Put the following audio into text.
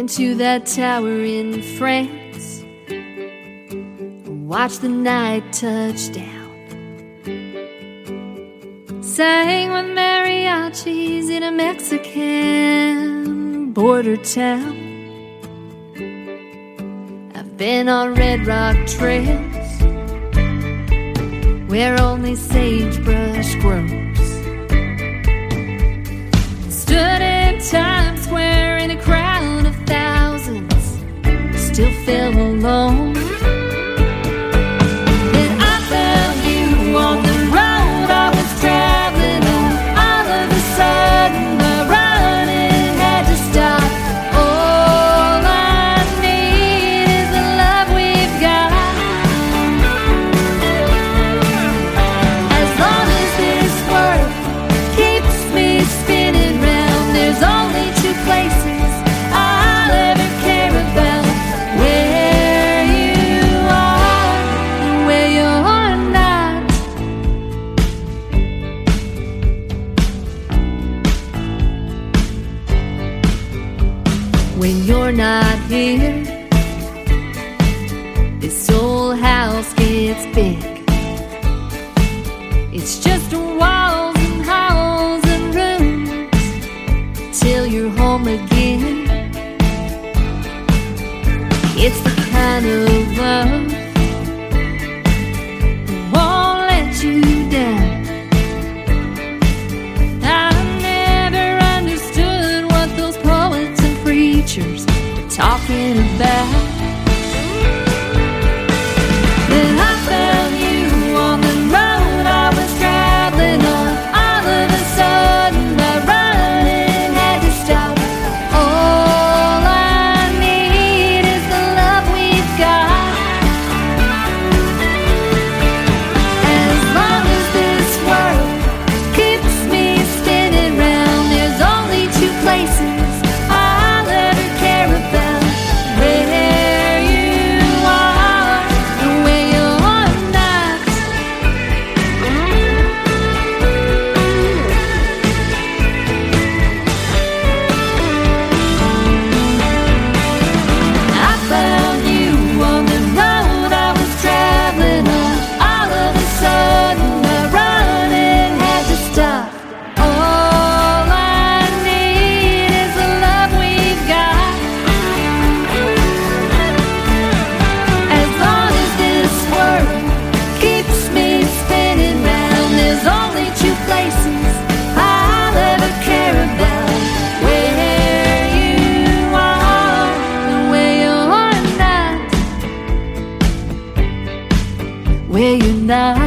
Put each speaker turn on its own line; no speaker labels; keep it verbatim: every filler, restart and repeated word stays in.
to that tower in France, watch the night touch down, sang with mariachis in a Mexican border town. I've been on red rock trails where only sagebrush grows, stood in Times Square in a crowd of thousands, still feel alone. Then I found you on the road I was traveling on. All of a sudden my running had to stop. All I need is the love we've got. As long as this world keeps me spinning round, there's only two places I'll ever care about: where you are and where you're not. When you're not here, this old house gets big. It's just walls and halls and rooms till you're home again. It's the kind of love that won't let you down. I never understood what those poets and preachers were talking about. Then I found you on the road I was traveling on. All of a sudden my running had to stop. All I need is the love we've got. As long as this world keeps me spinning round, there's only two places I'll ever care about: where you are and where you're not. I found you on the road I was traveling on. All of a sudden my running had to stop. All I need is the love we've got. As long as this world keeps me spinning round, there's only two places I'll ever care about: where you are and where you're not. Where you're not.